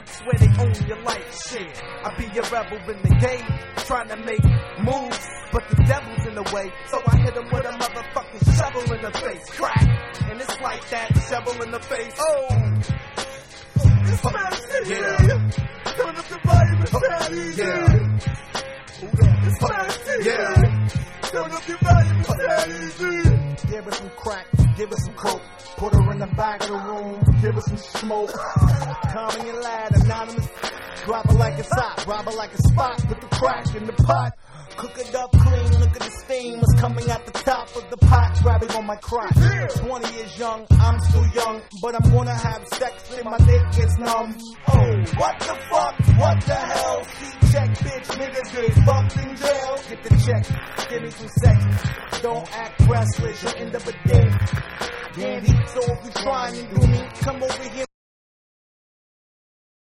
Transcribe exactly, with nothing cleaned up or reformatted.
swear they own your life, shit. I be a rebel in the game, trying to make moves, but the devil's in the way, so I hit him with a motherfucking shovel in the face, crack, and it's like that, shovel in the face, oh, it's Smash T V, yeah. Turn up the volume and sound easy, yeah. It's Smash T V, yeah. Turn up the volume and sound easy. Give her some crack, give her some coke, put her in the back of the room, give her some smoke. Calm and lad, anonymous, drop her like it's hot, rob her like a spot, put the crack in the pot. Cook it up clean, look at the steam, what's coming out the top of the pot, grabbing on my crotch. twenty years young, I'm still young, but I'm gonna have sex till my dick gets numb. Oh, what the fuck, what the hell? See, check, bitch, niggas get fucked in jail. Get the check, give me some sex, don't act restless, you'll end up a dick. Candy, so if you trying to do me, come over here.